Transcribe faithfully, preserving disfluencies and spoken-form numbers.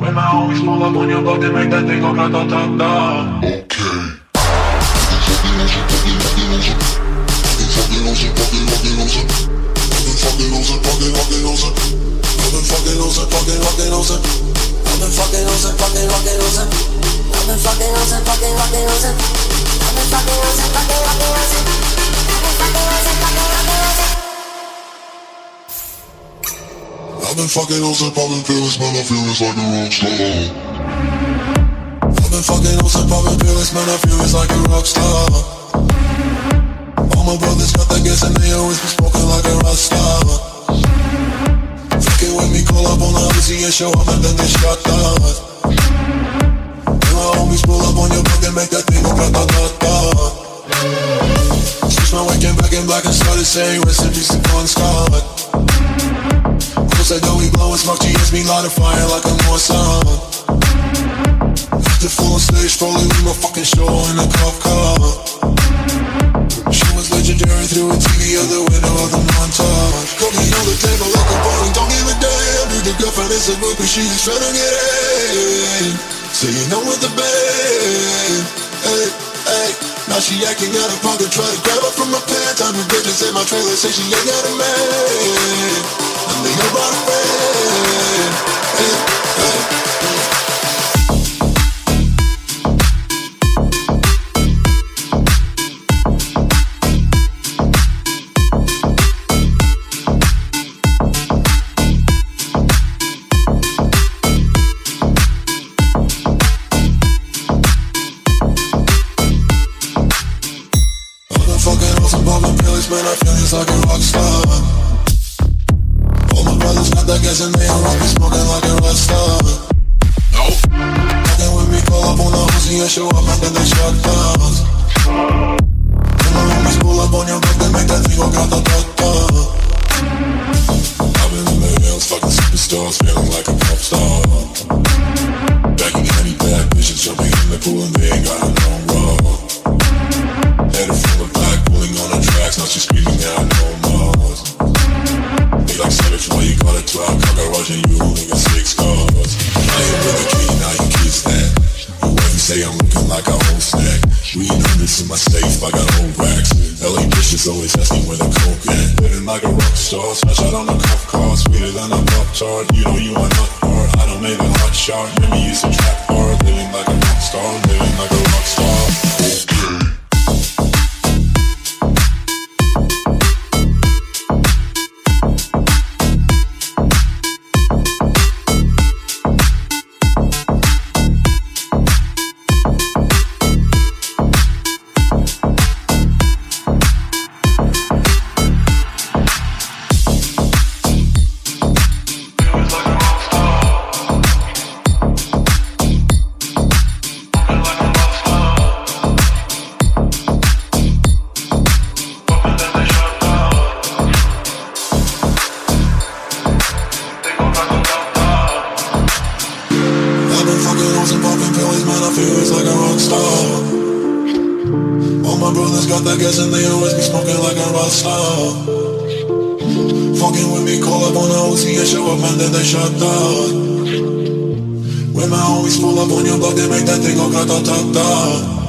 When my homies pull up on your block, they make that thing go grata-ta-ta. Okay. I've been fucking hoes and popping pills, man, I feel it's like a rock star. I've been fucking hoes and popping pills, man, I feel it's like a rock star. All my brothers got that gas and they always be smoking like a rock star. Fucking with me, call up on the Uzi and show up and then they shot that. And my homies pull up on your block and make that thing go grata-ta-ta. Switch my way, came back in black and started saying rest in peace to Bon Scott. Said that we blowin' smoke, G S me light a fire like a Mossad. The full stage, probably leave my fucking show in a cop car. She was legendary through a T V out the window of the montage. Cooking on the table like a bowling, don't give a damn. Dude, the girlfriend is a book, but she just tryna get in. So you know what the band. Hey, hey. Now she acting out of pocket, try to grab her from my pants. I'm a bitch in my trailer, say she ain't got a man. I'm the about a friend. Hey, hey. I've been fucking hoes and popping pills, man, I feel it's like a rock star. Brothers got that gas and they always be smoking like a rock star. Nope. Fucking with me, call up on the Uzi and show up and then they shot downs. When my homies pull up on your back, they make that thing go grata-ta-ta. I've been in the hills, fucking superstars, feeling like a pop star. Backing any bad bitches, jumping in the pool and they ain't got no roll. Headed full of black, pulling on the tracks, now she's screaming out no more. Like savage, why you got a twelve car garage and you only got six cars? I ain't with the key, now you kiss that. You wouldn't say I'm looking like a whole snack. Green hundreds in my safe, I got whole racks. L A bitches always asking where the coke at. Living like a rock star, smash out on a cop car. Sweeter than a pop tart, you know you are not hard. I don't make a hot shot, let me use a trap hard. Living like a rock star, living like a rock star. Okay. Shut down. When my homies pull up on your block, they make that thing go grata-ta-ta.